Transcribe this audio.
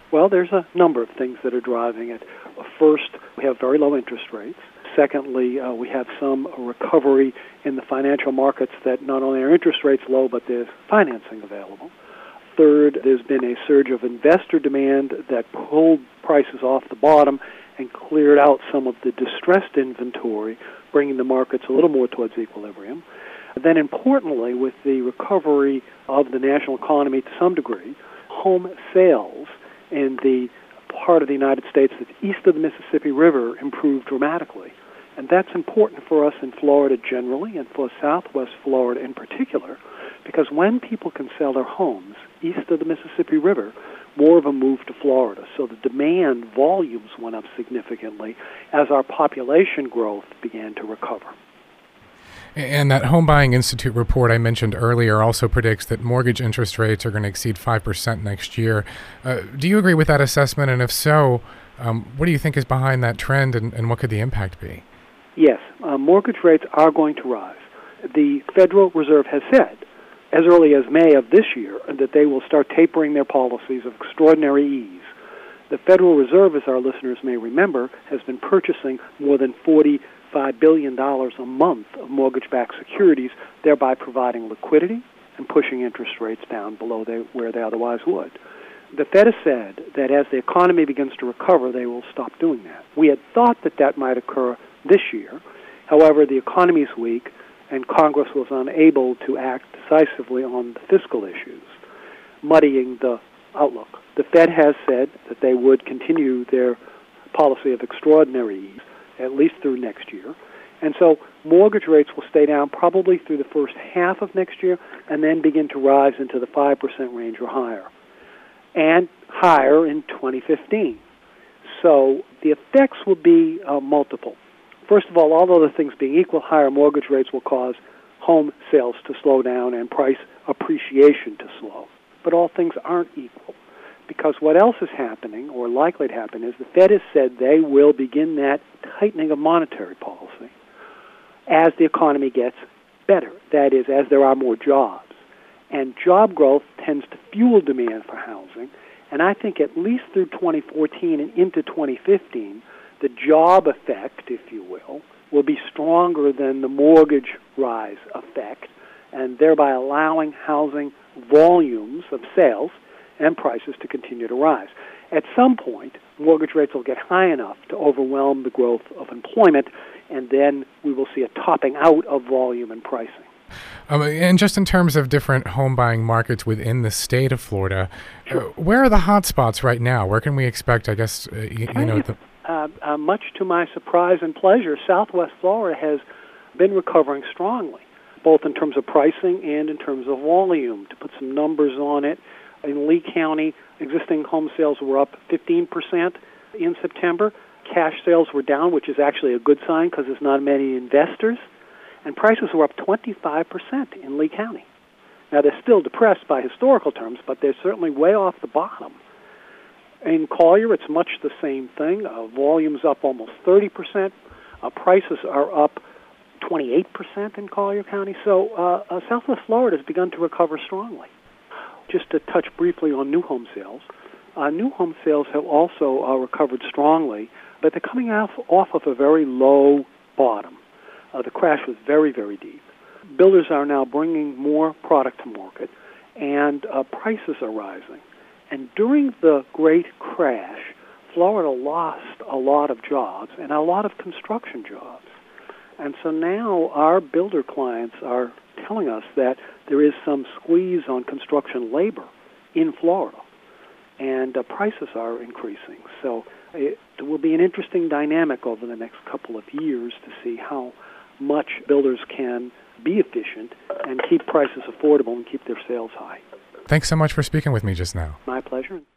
Well, there's a number of things that are driving it. First, we have very low interest rates. Secondly, we have some recovery in the financial markets that not only are interest rates low, but there's financing available. Third, there's been a surge of investor demand that pulled prices off the bottom and cleared out some of the distressed inventory, bringing the markets a little more towards equilibrium. Then importantly, with the recovery of the national economy to some degree, home sales in the part of the United States that's east of the Mississippi River improved dramatically. And that's important for us in Florida generally and for Southwest Florida in particular, because when people can sell their homes east of the Mississippi River, more of them move to Florida. So the demand volumes went up significantly as our population growth began to recover. And that Home Buying Institute report I mentioned earlier also predicts that mortgage interest rates are going to exceed 5% next year. Do you agree with that assessment? And if so, what do you think is behind that trend, and what could the impact be? Yes, mortgage rates are going to rise. The Federal Reserve has said, as early as May of this year, that they will start tapering their policies of extraordinary ease. The Federal Reserve, as our listeners may remember, has been purchasing more than $45 billion a month of mortgage-backed securities, thereby providing liquidity and pushing interest rates down below where they otherwise would. The Fed has said that as the economy begins to recover, they will stop doing that. We had thought that that might occur this year. However, the economy is weak, and Congress was unable to act decisively on the fiscal issues, muddying the outlook. The Fed has said that they would continue their policy of extraordinary ease, at least through next year. And so mortgage rates will stay down probably through the first half of next year and then begin to rise into the 5% range or higher, and higher in 2015. So the effects will be multiple. First of all other things being equal, higher mortgage rates will cause home sales to slow down and price appreciation to slow. But all things aren't equal, because what else is happening, or likely to happen, is the Fed has said they will begin that tightening of monetary policy as the economy gets better. That is, as there are more jobs. And job growth tends to fuel demand for housing. And I think at least through 2014 and into 2015, the job effect, if you will be stronger than the mortgage rise effect, and thereby allowing housing volumes of sales and prices to continue to rise. At some point, mortgage rates will get high enough to overwhelm the growth of employment, and then we will see a topping out of volume and pricing. And just in terms of different home buying markets within the state of Florida, sure. Where are the hot spots right now? Where can we expect, I guess, much to my surprise and pleasure, Southwest Florida has been recovering strongly, both in terms of pricing and in terms of volume. To put some numbers on it, in Lee County, existing home sales were up 15% in September. Cash sales were down, which is actually a good sign because there's not many investors. And prices were up 25% in Lee County. Now, they're still depressed by historical terms, but they're certainly way off the bottom. In Collier, it's much the same thing. Volume's up almost 30%. Prices are up 28% in Collier County. So Southwest Florida has begun to recover strongly. Just to touch briefly on new home sales, new home sales have also recovered strongly, but they're coming off of a very low bottom. The crash was very, very deep. Builders are now bringing more product to market, and prices are rising. And during the great crash, Florida lost a lot of jobs and a lot of construction jobs. And so now our builder clients are telling us that there is some squeeze on construction labor in Florida, and prices are increasing. So it will be an interesting dynamic over the next couple of years to see how much builders can be efficient and keep prices affordable and keep their sales high. Thanks so much for speaking with me just now. My pleasure.